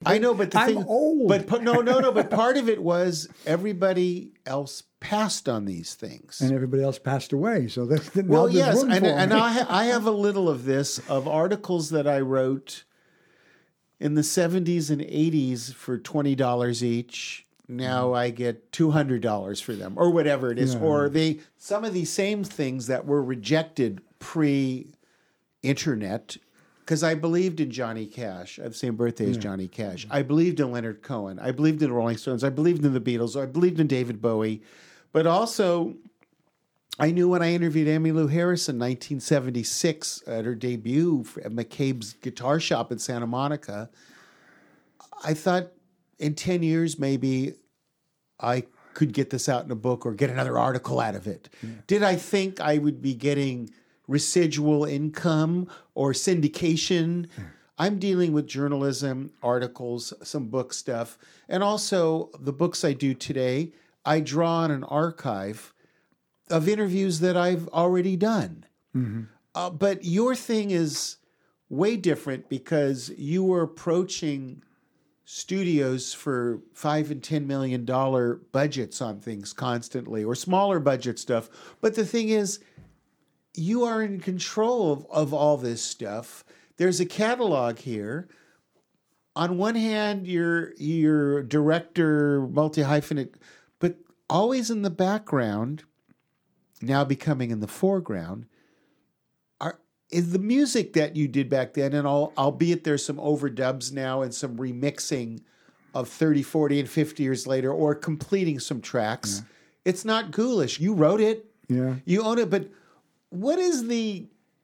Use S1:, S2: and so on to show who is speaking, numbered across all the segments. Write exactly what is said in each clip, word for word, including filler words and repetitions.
S1: I know, but the
S2: I'm
S1: thing,
S2: old.
S1: But but no, no, no. But part of it was everybody else passed on these things.
S2: And everybody else passed away. So there's, now
S1: Well,
S2: there's
S1: yes,
S2: room
S1: and,
S2: for
S1: and
S2: me.
S1: I, ha- I have a little of this, of articles that I wrote in the seventies and eighties for twenty dollars each. Now I get two hundred dollars for them, or whatever it is.
S2: Yeah.
S1: Or they some of these same things that were rejected pre-internet, because I believed in Johnny Cash. I have the same birthday as Johnny Cash. I believed in Leonard Cohen. I believed in the Rolling Stones. I believed in the Beatles. I believed in David Bowie. But also, I knew when I interviewed Emmylou Harris in nineteen seventy-six at her debut at McCabe's Guitar Shop in Santa Monica, I thought in ten years maybe I could get this out in a book or get another article out of it. Yeah. Did I think I would be getting residual income or syndication? Yeah. I'm dealing with journalism, articles, some book stuff, and also the books I do today, I draw on an archive of interviews that I've already done. Mm-hmm. Uh, but your thing is way different because you were approaching studios for five and ten million dollar budgets on things constantly, or smaller budget stuff. But the thing is, you are in control of, of all this stuff. There's a catalog here. On one hand, you're you're director, multi-hyphenate, but always in the background, now becoming in the foreground, are is the music that you did back then, and all, albeit there's some overdubs now and some remixing of thirty, forty, and fifty years later, or completing some tracks. Yeah. It's not ghoulish. You wrote it.
S2: Yeah.
S1: You own it. But what is the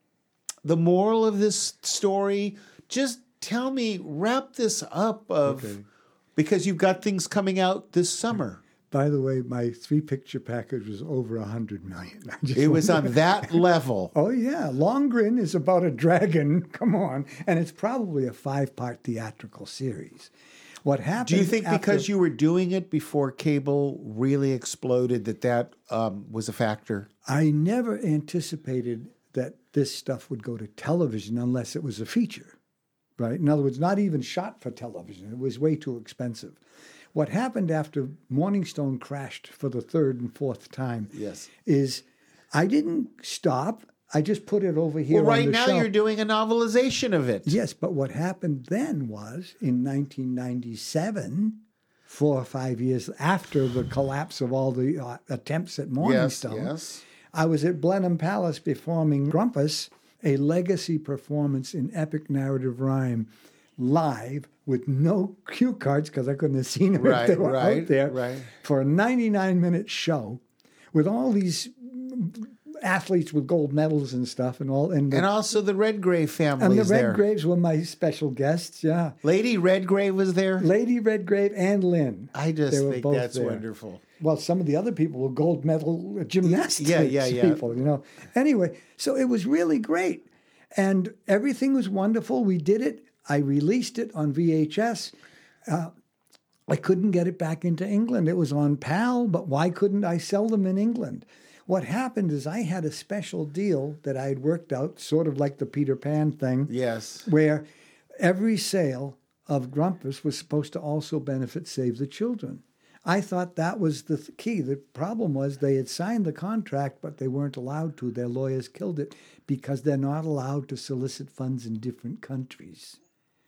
S1: the moral of this story? Just tell me, wrap this up of okay. because you've got things coming out this summer.
S2: By the way, my three-picture package was over one hundred million.
S1: It was on that level.
S2: Oh, yeah. Longren is about a dragon. Come on. And it's probably a five-part theatrical series. What happened?
S1: Do you think
S2: after,
S1: because you were doing it before cable really exploded that that um, was a factor?
S2: I never anticipated that this stuff would go to television unless it was a feature, right? In other words, not even shot for television. It was way too expensive. What happened after Morning Stone crashed for the third and fourth time
S1: yes.
S2: is I didn't stop. I just put it over here
S1: well, right
S2: on the
S1: now
S2: shelf.
S1: You're doing a novelization of it.
S2: Yes, but what happened then was in nineteen ninety-seven, four or five years after the collapse of all the uh, attempts at Morning
S1: yes,
S2: Stone,
S1: yes.
S2: I was at Blenheim Palace performing Grumpus, a legacy performance in epic narrative rhyme, live with no cue cards because I couldn't have seen them
S1: right,
S2: if they were
S1: right,
S2: out there
S1: right.
S2: for a ninety-nine minute show with all these athletes with gold medals and stuff and all. And, the,
S1: and also the Redgrave family
S2: And the
S1: is there.
S2: Redgraves were my special guests, yeah.
S1: Lady Redgrave was there?
S2: Lady Redgrave and Lynn.
S1: I just
S2: They were
S1: think
S2: both
S1: that's
S2: there.
S1: Wonderful.
S2: Well, some of the other people were gold medal gymnastics
S1: yeah, yeah, yeah.
S2: people, you know. Anyway, so it was really great. And everything was wonderful. We did it. I released it on V H S. Uh, I couldn't get it back into England. It was on PAL, but why couldn't I sell them in England? What happened is I had a special deal that I had worked out, sort of like the Peter Pan thing.
S1: Yes.
S2: Where every sale of Grumpus was supposed to also benefit Save the Children. I thought that was the th- key. The problem was they had signed the contract, but they weren't allowed to. Their lawyers killed it because they're not allowed to solicit funds in different countries.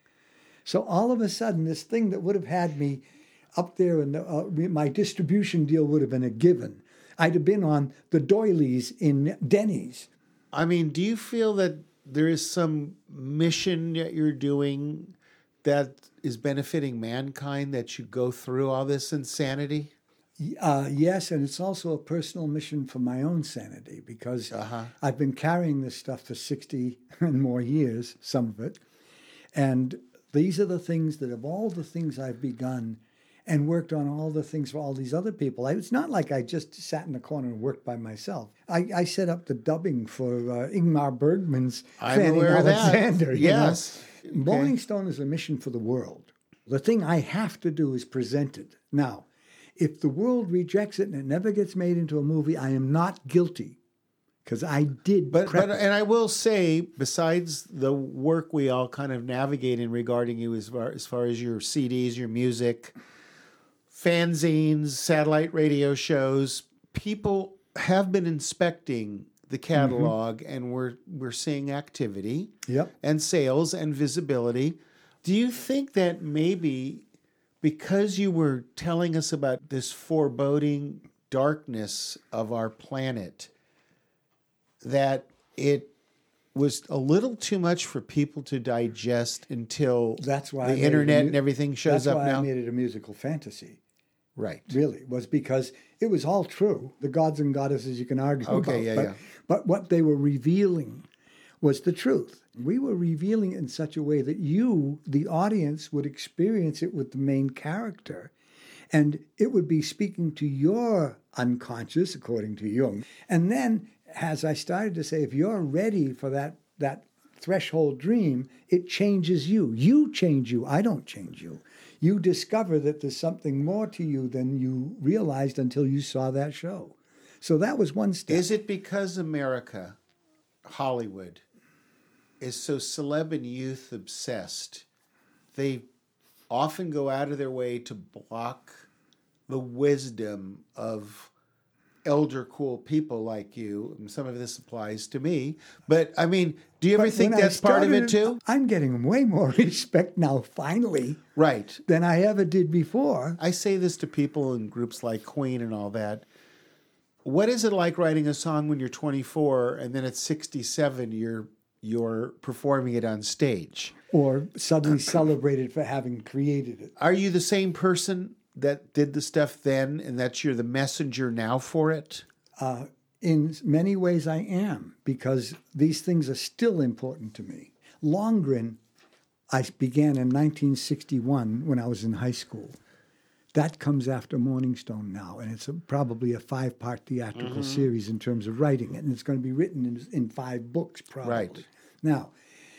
S2: So all of a sudden, this thing that would have had me up there, and uh, my distribution deal would have been a given. I'd have been on the doilies in Denny's.
S1: I mean, do you feel that there is some mission that you're doing that is benefiting mankind, that you go through all this insanity?
S2: Uh, yes, and it's also a personal mission for my own sanity because
S1: uh-huh.
S2: I've been carrying this stuff for sixty and more years, some of it. And these are the things that of all the things I've begun and worked on all the things for all these other people. I, it's not like I just sat in the corner and worked by myself. I, I set up the dubbing for uh, Ingmar Bergman's
S1: I'm
S2: Fanning
S1: aware
S2: Alexander.
S1: Of that. Yes.
S2: You know? Okay. Morning Stone is a mission for the world. The thing I have to do is present it. Now, if the world rejects it and it never gets made into a movie, I am not guilty because I did.
S1: But,
S2: prep
S1: but and I will say, besides the work we all kind of navigate in regarding you as far as, far as your C Ds, your music, fanzines, satellite radio shows, people have been inspecting the catalog, mm-hmm. and we're we're seeing activity,
S2: yep.
S1: and sales and visibility. Do you think that maybe because you were telling us about this foreboding darkness of our planet, that it was a little too much for people to digest until
S2: that's why
S1: the internet mu- and everything shows
S2: up
S1: now?
S2: That's why I made it a musical fantasy.
S1: Right.
S2: Really, was because it was all true. The gods and goddesses you can argue
S1: okay,
S2: about.
S1: Yeah,
S2: but,
S1: yeah.
S2: but what they were revealing was the truth. We were revealing it in such a way that you, the audience, would experience it with the main character. And it would be speaking to your unconscious, according to Jung. And then, as I started to say, if you're ready for that, that threshold dream, it changes you. You change you. I don't change you. You discover that there's something more to you than you realized until you saw that show. So that was one step.
S1: Is it because America, Hollywood, is so celeb and youth obsessed? They often go out of their way to block the wisdom of elder, cool people like you. And some of this applies to me. But, I mean, do you ever
S2: But
S1: think
S2: when I
S1: that's part of it,
S2: started,
S1: too?
S2: I'm getting way more respect now, finally,
S1: Right.
S2: than I ever did before.
S1: I say this to people in groups like Queen and all that. What is it like writing a song when you're twenty-four and then at sixty-seven you're you're performing it on stage?
S2: Or suddenly celebrated for having created it.
S1: Are you the same person that did the stuff then, and that you're the messenger now for it?
S2: Uh, in many ways I am, because these things are still important to me. Longren, I began in nineteen sixty-one when I was in high school. That comes after Morning Stone now, and it's a, probably a five-part theatrical mm-hmm. series in terms of writing it, and it's going to be written in, in five books probably.
S1: Right.
S2: Now,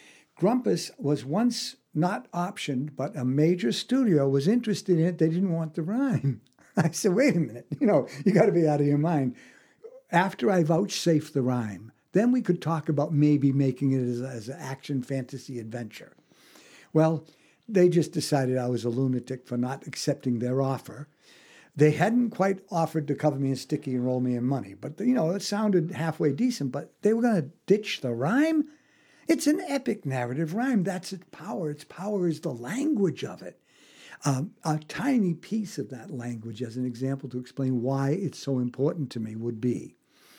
S2: Grumpus was once not optioned, but a major studio was interested in it. They didn't want the rhyme. I said, wait a minute, you know, you got to be out of your mind. After I vouchsafed the rhyme, then we could talk about maybe making it as, as an action fantasy adventure. Well, they just decided I was a lunatic for not accepting their offer. They hadn't quite offered to cover me in sticky and roll me in money, but, you know, it sounded halfway decent, but they were going to ditch the rhyme? It's an epic narrative rhyme. That's its power. Its power is the language of it. Um, a tiny piece of that language, as an example to explain why it's so important to me, would be,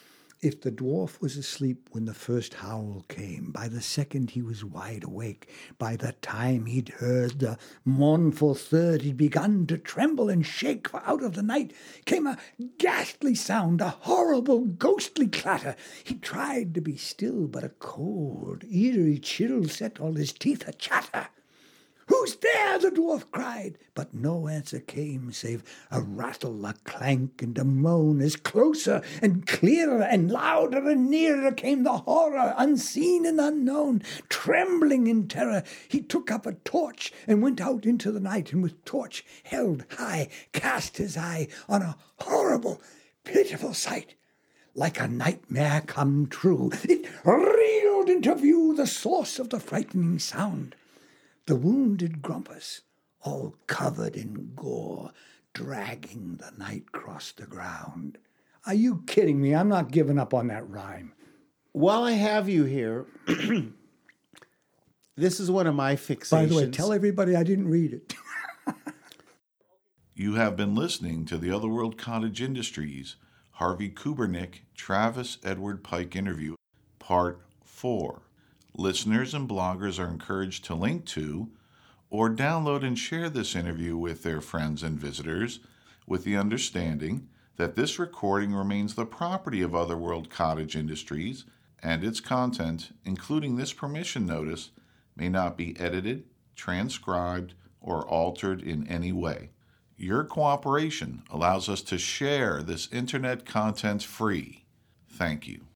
S2: if the dwarf was asleep when the first howl came, by the second he was wide awake. By the time he'd heard the mournful third, he'd begun to tremble and shake, for out of the night came a ghastly sound, a horrible ghostly clatter. He tried to be still, but a cold, eerie chill set all his teeth a chatter. "Who's there?" the dwarf cried, but no answer came, save a rattle, a clank, and a moan, as closer and clearer and louder and nearer came the horror, unseen and unknown. Trembling in terror, he took up a torch and went out into the night, and with torch held high, cast his eye on a horrible, pitiful sight. Like a nightmare come true, it reeled into view the source of the frightening sound. The wounded Grumpus, all covered in gore, dragging the night across the ground. Are you kidding me? I'm not giving up on that rhyme.
S1: While I have you here, this is one of my fixations.
S2: By the way, tell everybody I didn't read it.
S3: You have been listening to the Otherworld Cottage Industries Harvey Kubernick, Travis Edward Pike interview, part four. Listeners and bloggers are encouraged to link to or download and share this interview with their friends and visitors, with the understanding that this recording remains the property of Otherworld Cottage Industries, and its content, including this permission notice, may not be edited, transcribed, or altered in any way. Your cooperation allows us to share this internet content free. Thank you.